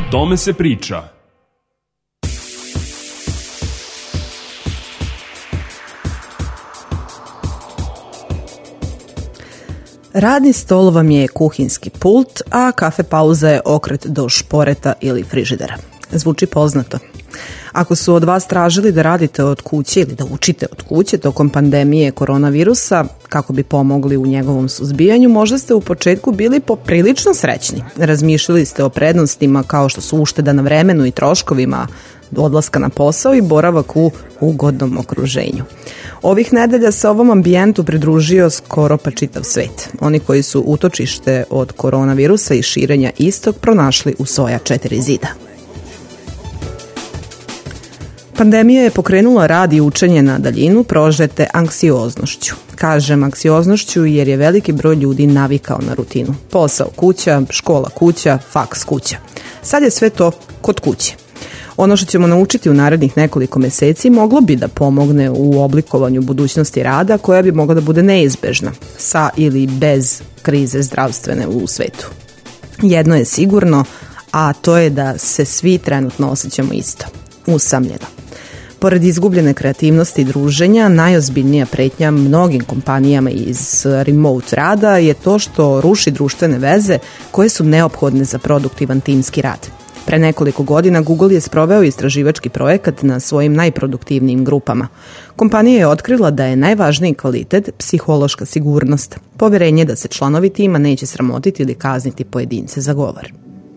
tome se priča. Radni stol vam je kuhinski pult, a kafe pauza je okret do šporeta ili frižidera. Zvuči poznato. Ako su od vas tražili da radite od kuće ili da učite od kuće tokom pandemije koronavirusa, kako bi pomogli u njegovom suzbijanju, možda ste u početku bili poprilično srećni. Razmišljali ste o prednostima kao što su ušteda na vremenu i troškovima odlaska na posao i boravak u ugodnom okruženju. Ovih nedelja se ovom ambijentu pridružio skoro pa čitav svet. Oni koji su utočište od koronavirusa i širenja istog pronašli u svoja 4 zida. Pandemija je pokrenula rad i učenje na daljinu prožete anksioznošću. Kažem anksioznošću jer je veliki broj ljudi navikao na rutinu. Posao kuća, škola kuća, faks kuća. Sad je sve to kod kuće. Ono što ćemo naučiti u narednih nekoliko meseci moglo bi da pomogne u oblikovanju budućnosti rada koja bi mogla da bude neizbežna, sa ili bez krize zdravstvene u svetu. Jedno je sigurno, a to je da se svi trenutno osjećamo isto, usamljeno. Pored izgubljene kreativnosti i druženja, najozbiljnija pretnja mnogim kompanijama iz remote rada je to što ruši društvene veze koje su neophodne za produktivan timski rad. Pre nekoliko godina Google je sproveo istraživački projekat na svojim najproduktivnijim grupama. Kompanija je otkrila da je najvažniji kvalitet psihološka sigurnost, poverenje da se članovi tima neće sramotiti ili kazniti pojedince za govor.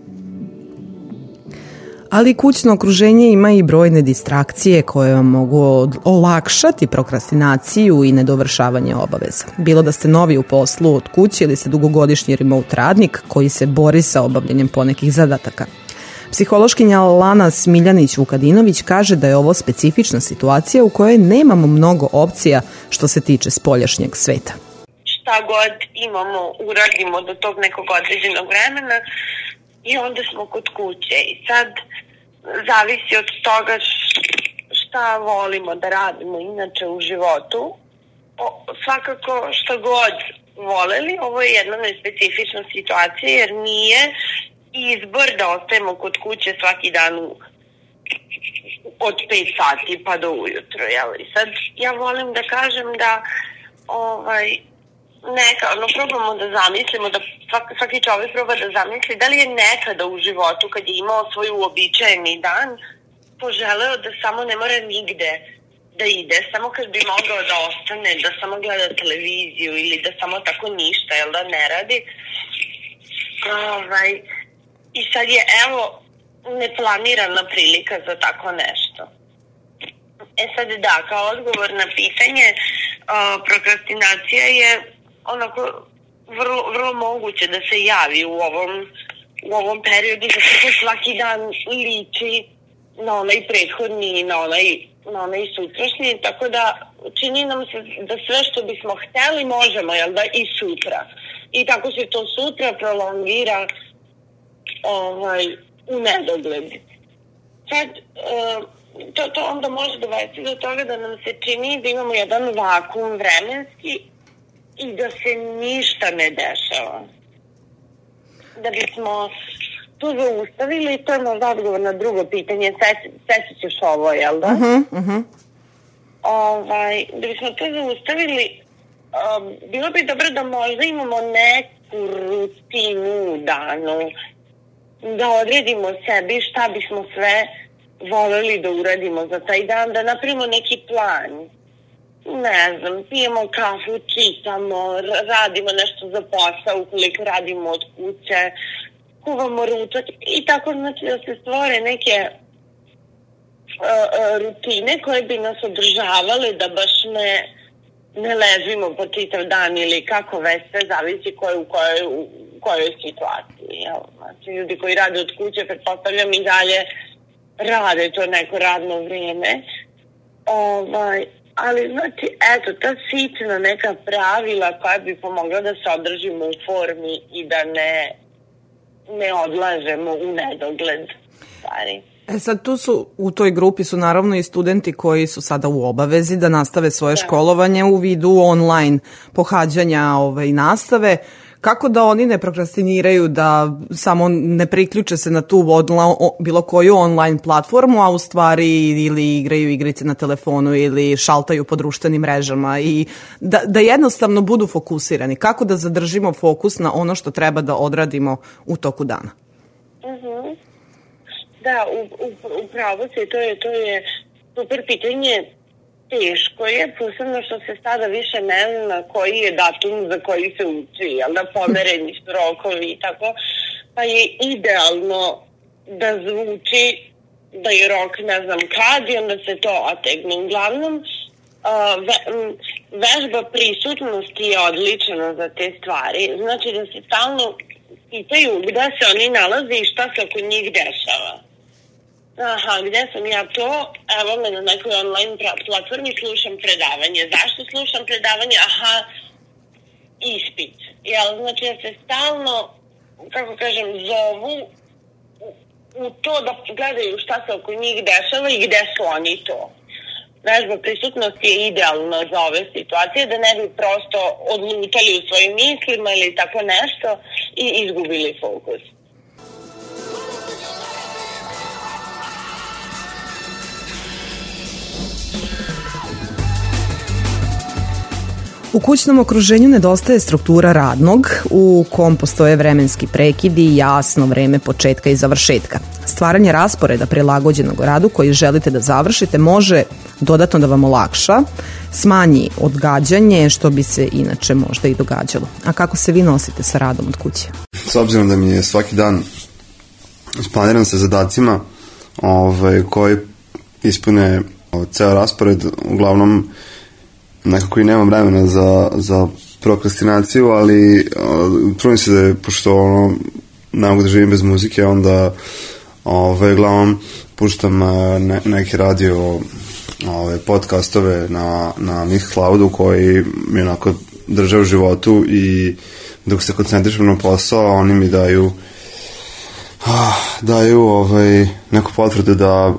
Ali kućno okruženje ima i brojne distrakcije koje vam mogu olakšati prokrastinaciju i nedovršavanje obaveza. Bilo da ste novi u poslu od kuće ili ste dugogodišnji remote radnik koji se bori sa obavljanjem ponekih zadataka. Psihološkinja Lana Smiljanić-Vukadinović kaže da je ovo specifična situacija u kojoj nemamo mnogo opcija što se tiče spoljašnjeg sveta. Šta god imamo, uradimo do tog nekog određenog vremena i onda smo kod kuće. I sad zavisi od toga šta volimo da radimo inače u životu. Svakako što god voleli, ovo je jedna nespecifična situacija jer nije izbor da ostajemo kod kuće svaki dan od 5 sati pa do ujutro. I sad ja volim da kažem da probamo da zamislimo, da svaki čovjek proba da zamisli da li je nekada u životu kad je imao svoj uobičajeni dan poželeo da samo ne mora nigde da ide, samo kad bi mogao da ostane, da samo gleda televiziju ili da samo tako ništa, da ne radi. I sad je neplanirana prilika za tako nešto. Sad da, kao odgovor na pitanje, prokrastinacija je onako vrlo moguće da se javi u ovom periodu, da se svaki dan liči na onaj prethodni i na onaj sutrašnji, tako da čini nam se da sve što bismo hteli možemo, i sutra. I tako se to sutra prolongira u nedogled. Sad, to onda može dovesti do toga da nam se čini da imamo jedan vakuum vremenski i da se ništa ne dešava. Da bismo to zaustavili, to je možda odgovor na drugo pitanje, sećat ćeš ovo, jel da? Da bismo to zaustavili, bilo bi dobro da možda imamo neku rutinu u danu, da odredimo sebi šta bismo sve voleli da uradimo za taj dan, da napravimo neki plan. Ne znam, pijemo kafu, čitamo, radimo nešto za posao ukoliko radimo od kuće, kuvamo ručak i tako znači da se stvore neke rutine koje bi nas održavale da baš ne ležimo po čitav dan ili kako već sve zavisi u kojoj situaciji. Znači, ljudi koji rade od kuće, pretpostavljam i dalje rade to neko radno vrijeme. Ali, znači, ta sitna neka pravila koja bi pomogla da se održimo u formi i da ne odlažemo u nedogled stvari. Sad tu u toj grupi su naravno i studenti koji su sada u obavezi da nastave svoje školovanje u vidu online pohađanja nastave. Kako da oni ne prokrastiniraju, da samo ne priključe se na tu bilo koju online platformu, a u stvari ili igraju igrice na telefonu ili šaltaju po društvenim mrežama i da jednostavno budu fokusirani. Kako da zadržimo fokus na ono što treba da odradimo u toku dana? Da, upravo se, to je super pitanje. Teško je, posebno što se sada više ne zna koji je datum za koji se uči, jel da, pomereni su rokovi i tako, pa je idealno da zvuči da je rok ne znam kad i onda se to otegne. Uglavnom, vežba prisutnosti je odlična za te stvari, znači da se stalno pitaju gde se oni nalaze i šta se oko njih dešava. Aha, gde sam ja to? Evo me na nekoj online platformi, slušam predavanje. Zašto slušam predavanje? Aha, ispit. Jel, znači da se stalno, kako kažem, zovu u to da gledaju šta se oko njih dešava i gde su oni to. Vežba prisutnosti je idealna za ove situacije, da ne bi prosto odlutali u svojim mislima ili tako nešto i izgubili fokus. U kućnom okruženju nedostaje struktura radnog, u kom postoje vremenski prekidi i jasno vreme početka i završetka. Stvaranje rasporeda prilagođenog radu koji želite da završite može dodatno da vam olakša, smanji odgađanje, što bi se inače možda i događalo. A kako se vi nosite sa radom od kuće? S obzirom da mi je svaki dan isplaniran sa zadacima koji ispune ceo raspored, uglavnom nekako i nemam vremena za prokrastinaciju, ali trudim se da je, pošto ne mogu da živim bez muzike, onda uglavnom puštam neke radio podcastove na Mixcloudu koji mi onako drže u životu i dok se koncentrišem na posao, oni mi daju neku potvrdu da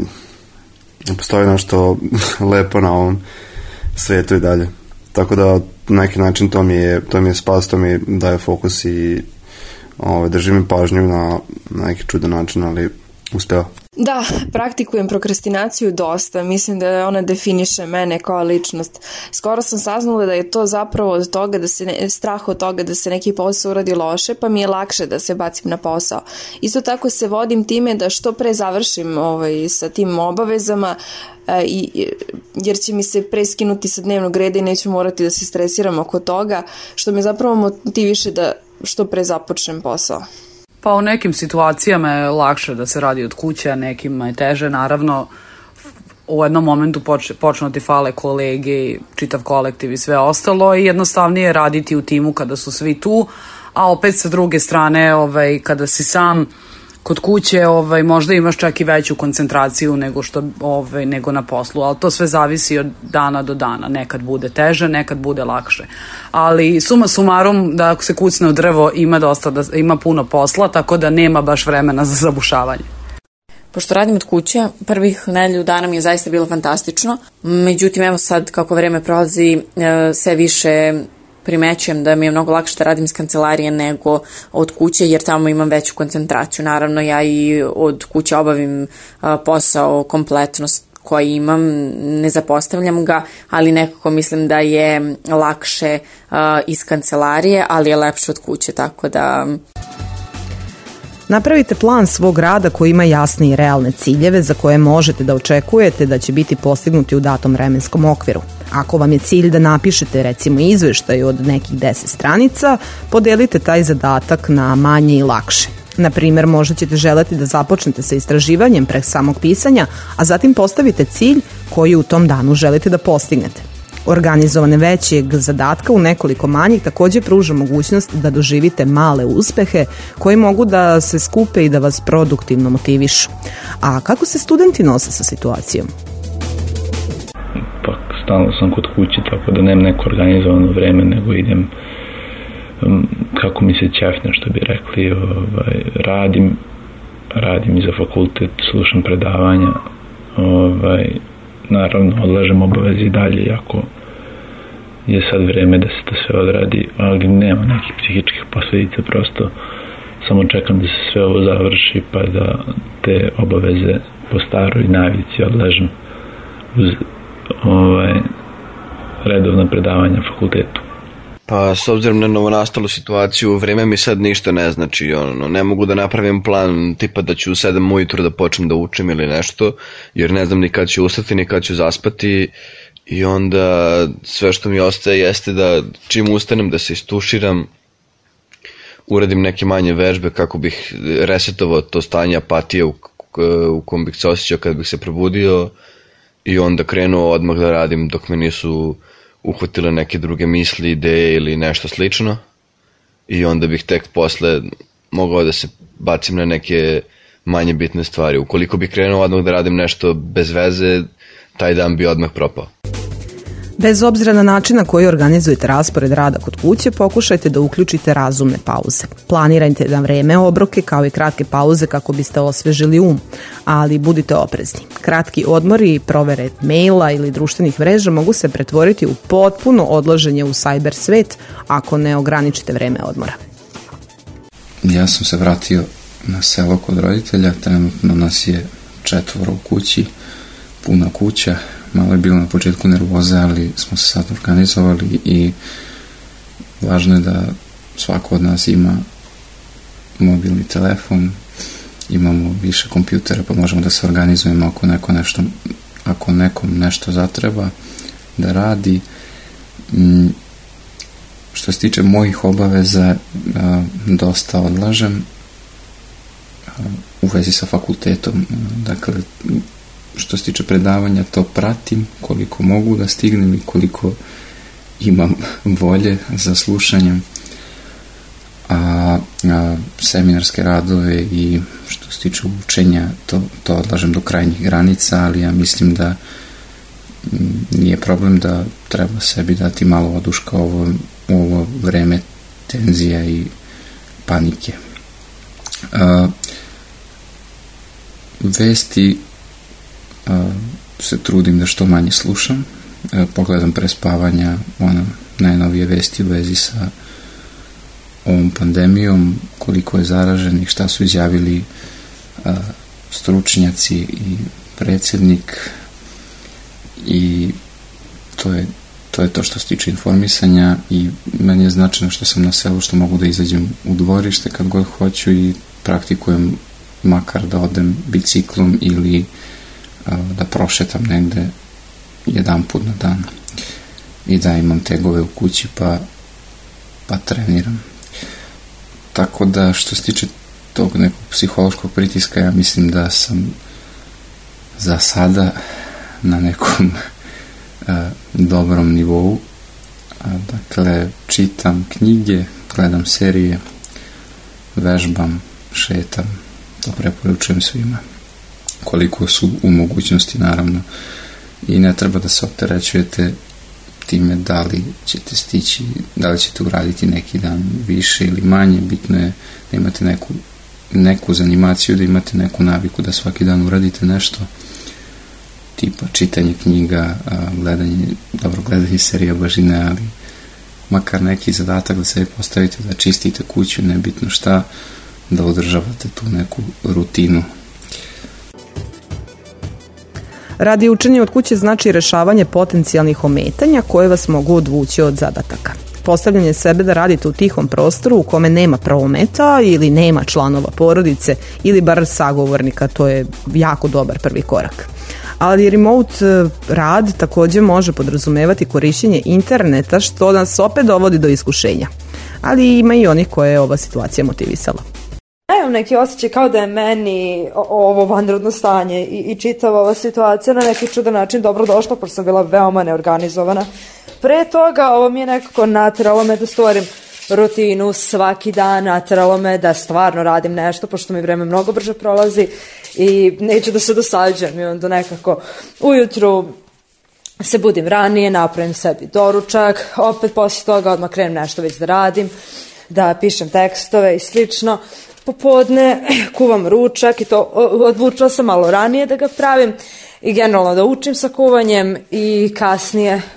postoji nešto lepo na ovom svetu i dalje. Tako da na neki način to mi je spas, to mi daje fokus i drži mi pažnju na neki čudan način, ali uspeva. Da, praktikujem prokrastinaciju dosta. Mislim da ona definiše mene kao ličnost. Skoro sam saznala da je to zapravo od toga strah od toga da se neki posao uradi loše, pa mi je lakše da se bacim na posao. Isto tako se vodim time da što pre završim sa tim obavezama, jer će mi se preskinuti sa dnevnog reda i neću morati da se stresiram oko toga, što me zapravo motiviše da što pre započnem posao. Pa u nekim situacijama je lakše da se radi od kuće, a nekima je teže. Naravno, u jednom momentu počnu ti fale kolege, čitav kolektiv i sve ostalo i jednostavnije je raditi u timu kada su svi tu, a opet sa druge strane kada si sam kod kuće možda imaš čak i veću koncentraciju nego na poslu, ali to sve zavisi od dana do dana. Nekad bude teže, nekad bude lakše. Ali suma sumarum, da ako se kucne u drvo ima puno posla, tako da nema baš vremena za zabušavanje. Pošto radim od kuće, prvih nedelju dana mi je zaista bilo fantastično. Međutim, evo sad kako vreme prolazi, sve više primećujem da mi je mnogo lakše da radim iz kancelarije nego od kuće, jer tamo imam veću koncentraciju. Naravno, ja i od kuće obavim posao kompletno koji imam, ne zapostavljam ga, ali nekako mislim da je lakše iz kancelarije, ali je lepše od kuće, tako da... Napravite plan svog rada koji ima jasne i realne ciljeve za koje možete da očekujete da će biti postignuti u datom vremenskom okviru. Ako vam je cilj da napišete recimo izveštaj od nekih 10 stranica, podelite taj zadatak na manje i lakše. Na primjer, možda ćete želeti da započnete sa istraživanjem pre samog pisanja, a zatim postavite cilj koji u tom danu želite da postignete. Organizovane većeg zadatka u nekoliko manjih također pruža mogućnost da doživite male uspehe koji mogu da se skupe i da vas produktivno motivišu. A kako se studenti nose sa situacijom? Pa stalno sam kod kuće, tako da nemam neko organizovano vreme, nego idem kako mi se ćefne, što bi rekli. Radim i za fakultet, slušam predavanja, naravno odlažem obaveze i dalje, jako je sad vreme da se to sve odradi, ali nema nekih psihičkih posledica, prosto samo čekam da se sve ovo završi pa da te obaveze po staroj navici odležem uz redovna predavanja fakultetu. Pa s obzirom na novonastalu situaciju, vreme mi sad ništa ne znači, ne mogu da napravim plan tipa da ću u 7 ujutru da počnem da učim ili nešto, jer ne znam ni kad ću ustati, ni kad ću zaspati, i onda sve što mi ostaje jeste da čim ustanem da se istuširam, uradim neke manje vežbe kako bih resetovao to stanje apatije u kom bih se osjećao kad bih se probudio, i onda krenuo odmah da radim dok me nisu uhvatile neke druge misli, ideje ili nešto slično, i onda bih tek posle mogao da se bacim na neke manje bitne stvari. Ukoliko bih krenuo odmah da radim nešto bez veze, taj dan bi odmah propao. Bez obzira na način na koji organizujete raspored rada kod kuće, pokušajte da uključite razumne pauze. Planirajte na vreme obroke kao i kratke pauze kako biste osvežili ali budite oprezni. Kratki odmori i provere maila ili društvenih mreža mogu se pretvoriti u potpuno odlaženje u cyber svet ako ne ograničite vreme odmora. Ja sam se vratio na selo kod roditelja, trenutno nas je 4 u kući, puna kuća. Malo je bilo na početku nervoze, ali smo se sad organizovali i važno je da svako od nas ima mobilni telefon, imamo više kompjutera pa možemo da se organizujemo ako nekom nešto zatreba da radi. Što se tiče mojih obaveza, dosta odlažem u vezi sa fakultetom. Dakle, što se tiče predavanja, to pratim koliko mogu da stignem i koliko imam volje za slušanjem, a seminarske radove i što se tiče učenja, to odlažem do krajnjih granica, ali ja mislim da nije problem, da treba sebi dati malo oduška u ovo vreme tenzija i panike. Vesti se trudim da što manje slušam, pogledam pre spavanja najnovije vesti u vezi sa ovom pandemijom, koliko je zaraženih, šta su izjavili stručnjaci i predsjednik, i to je to što se tiče informisanja. I meni je značajno što sam na selu, što mogu da izađem u dvorište kad god hoću i praktikujem makar da odem biciklom ili da prošetam negde jedan put na dan, i da imam tegove u kući pa treniram. Tako da što se tiče tog nekog psihološkog pritiska, ja mislim da sam za sada na nekom dobrom nivou. Dakle, čitam knjige, gledam serije, vežbam, šetam, to preporučujem svima koliko su u mogućnosti, naravno, i ne treba da se opterećujete time da li ćete stići, da li ćete uraditi neki dan više ili manje. Bitno je da imate neku zanimaciju, da imate neku naviku da svaki dan uradite nešto, tipa čitanje knjiga, gledanje serija baš i ne, ali makar neki zadatak da sebi postavite, da čistite kuću, nebitno šta, da održavate tu neku rutinu. Radi učenja od kuće znači rešavanje potencijalnih ometanja koje vas mogu odvući od zadataka. Postavljanje sebe da radite u tihom prostoru u kome nema prometa ili nema članova porodice ili bar sagovornika, to je jako dobar prvi korak. Ali remote rad također može podrazumevati korišćenje interneta, što nas opet dovodi do iskušenja. Ali ima i onih koje je ova situacija motivisala. Ja imam neki osjećaj kao da je meni ovo vanredno stanje i čitava ova situacija na neki čudan način dobro došla, pošto sam bila veoma neorganizovana. Pre toga ovo mi je nekako nateralo me da stvorim rutinu svaki dan, nateralo me da stvarno radim nešto, pošto mi vreme mnogo brže prolazi i neću da se dosađujem, i onda nekako ujutru se budim ranije, napravim sebi doručak, opet poslije toga odmah krenem nešto već da radim, da pišem tekstove i slično. Popodne kuvam ručak i to odlučila sam malo ranije da ga pravim i generalno da učim sa kuvanjem, i kasnije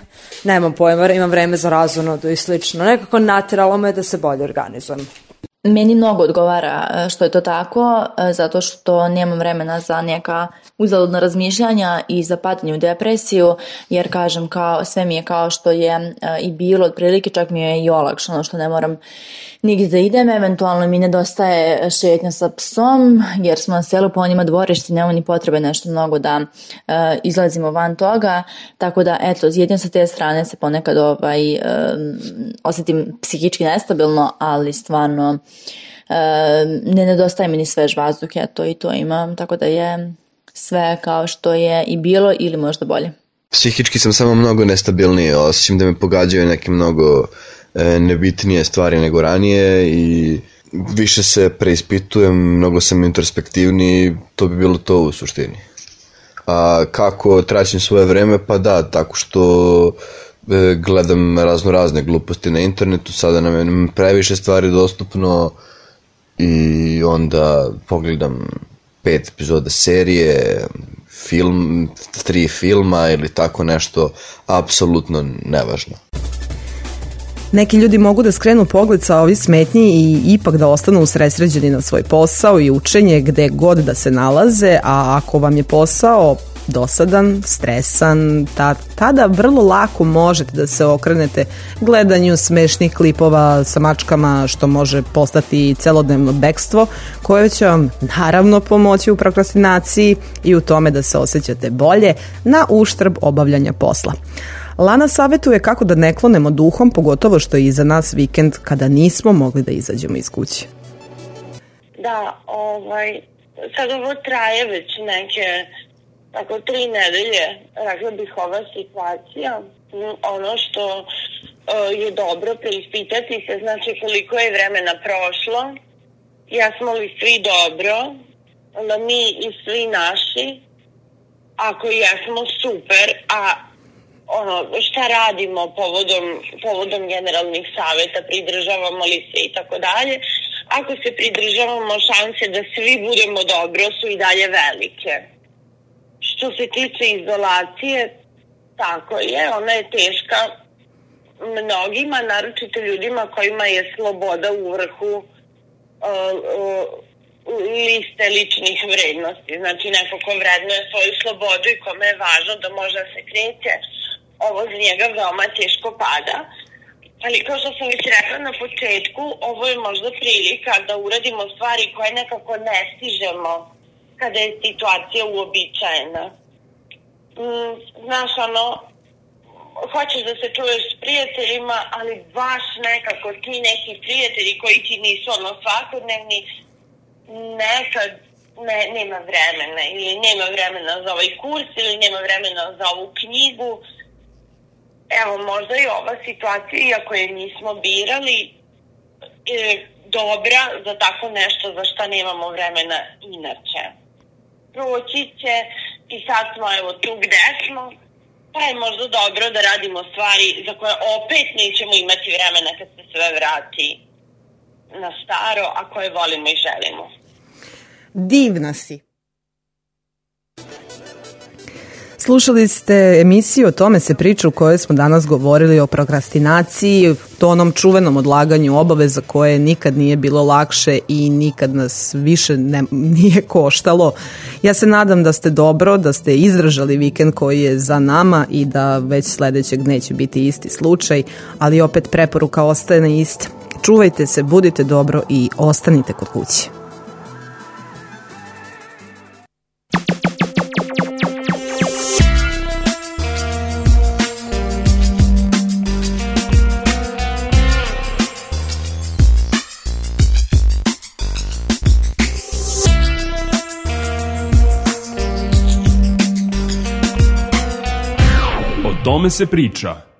nemam pojma, imam vreme za razonodu i slično. Nekako nateralo me da se bolje organizujem. Meni mnogo odgovara što je to tako, zato što nemam vremena za neka uzaludna razmišljanja i za padanje u depresiju, jer kažem, sve mi je kao što je i bilo otprilike, čak mi je i olakšano što ne moram nigdje da idem, eventualno mi nedostaje šetnja sa psom, jer smo na selu, po njima dvorišti, nema ni potrebe nešto mnogo da izlazimo van toga, tako da eto, jedino sa te strane se ponekad osjetim psihički nestabilno, ali stvarno ne nedostaje mi ni svež vazduh, eto i to imam, tako da je sve kao što je i bilo ili možda bolje. Psihički sam samo mnogo nestabilniji, osjećam da me pogađaju neke mnogo nebitnije stvari nego ranije i više se preispitujem, mnogo sam introspektivniji, to bi bilo to u suštini. A kako traćim svoje vreme? Pa da, tako što gledam razne gluposti na internetu, sada nam je previše stvari dostupno i onda pogledam 5 epizoda serije, 3 filma ili tako nešto, apsolutno nevažno. Neki ljudi mogu da skrenu pogled sa ovih smetnji i ipak da ostanu usredsređeni na svoj posao i učenje gde god da se nalaze, a ako vam je posao dosadan, stresan, tada vrlo lako možete da se okrenete gledanju smešnih klipova sa mačkama, što može postati celodnevno bekstvo, koje će vam naravno pomoći u prokrastinaciji i u tome da se osjećate bolje na uštrb obavljanja posla. Lana savjetuje kako da ne klonemo duhom, pogotovo što je iza nas vikend kada nismo mogli da izađemo iz kuće. Da, sad ovo traje već neke 3 nedelje, rekla bih, ova situacija. Ono što je dobro preispitati se, znači koliko je vremena prošlo, jesmo li svi dobro, onda mi i svi naši, ako jesmo super, a šta radimo povodom generalnih savjeta, pridržavamo li se i tako dalje. Ako se pridržavamo, šanse da svi budemo dobro su i dalje velike. Što se tiče izolacije, tako je, ona je teška mnogima, naročito ljudima kojima je sloboda u vrhu liste ličnih vrednosti. Znači neko ko vrednuje svoju slobodu i kome je važno da može da se kreće, ovo za njega veoma teško pada. Ali kao što sam već rekla na početku, ovo je možda prilika da uradimo stvari koje nekako ne stižemo kada je situacija uobičajena. Znaš, hoćeš da se čuješ s prijateljima, ali baš nekako ti neki prijatelji koji ti nisu svakodnevni, nekad nema vremena, ili nema vremena za ovaj kurs, ili nema vremena za ovu knjigu. Evo, možda i ova situacija, iako je nismo birali, je dobra za tako nešto za šta nemamo vremena inače. Proći će i sad smo tu gde smo, pa je možda dobro da radimo stvari za koje opet nećemo imati vremena kad se sve vrati na staro, a koje volimo i želimo. Divna si. Slušali ste emisiju O tome se priča u kojoj smo danas govorili o prokrastinaciji, to onom čuvenom odlaganju obaveza koje nikad nije bilo lakše i nikad nas više nije koštalo. Ja se nadam da ste dobro, da ste izdržali vikend koji je za nama i da već sledećeg neće biti isti slučaj, ali opet preporuka ostaje ista. Čuvajte se, budite dobro i ostanite kod kuće. O tome se priča.